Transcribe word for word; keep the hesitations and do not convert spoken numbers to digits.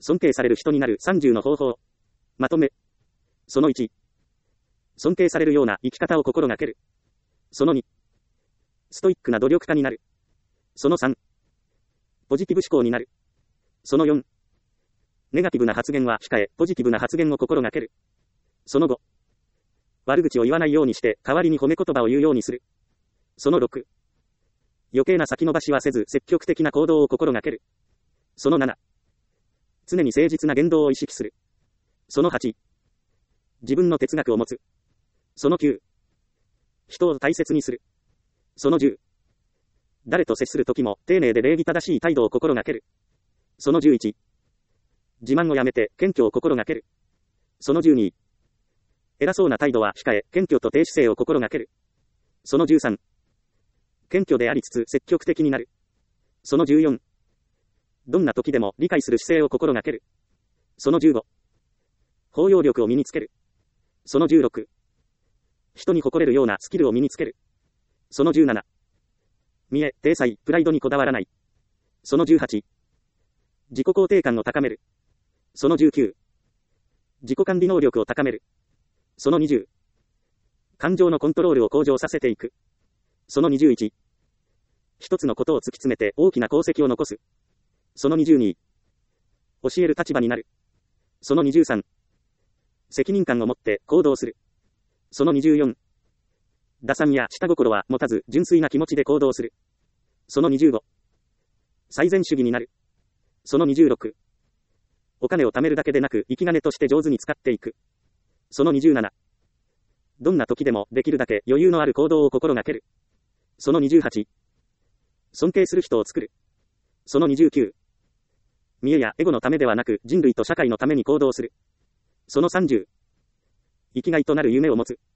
尊敬される人になるさんじゅうの方法。まとめ。そのいち。尊敬されるような生き方を心がける。そのに。ストイックな努力家になる。そのさん。ポジティブ思考になる。そのよん。ネガティブな発言は控え、ポジティブな発言を心がける。そのご。悪口を言わないようにして、代わりに褒め言葉を言うようにする。そのろく。余計な先延ばしはせず、積極的な行動を心がける。そのなな。常に誠実な言動を意識する。そのはち。自分の哲学を持つ。そのきゅう。人を大切にする。そのじゅう。誰と接するときも、丁寧で礼儀正しい態度を心がける。そのじゅういち。自慢をやめて、謙虚を心がける。そのじゅうに。偉そうな態度は控え、謙虚と低姿勢を心がける。そのじゅうさん。謙虚でありつつ積極的になる。そのじゅうよん。どんな時でも理解する姿勢を心がける。そのじゅうご。包容力を身につける。そのじゅうろく。人に誇れるようなスキルを身につける。そのじゅうなな。見栄、体裁、プライドにこだわらない。そのじゅうはち。自己肯定感を高める。そのじゅうきゅう。自己管理能力を高める。そのにじゅう。感情のコントロールを向上させていく。そのにじゅういち。一つのことを突き詰めて大きな功績を残す。そのにじゅうに。教える立場になる。そのにじゅうさん。責任感を持って行動する。そのにじゅうよん。打算や下心は持たず純粋な気持ちで行動する。そのにじゅうご。最善主義になる。そのにじゅうろく。お金を貯めるだけでなく生き金として上手に使っていく。そのにじゅうなな。どんな時でもできるだけ余裕のある行動を心がける。そのにじゅうはち。尊敬する人を作る。そのにじゅうきゅう。見栄やエゴのためではなく人類と社会のために行動する。そのさんじゅう。生きがいとなる夢を持つ。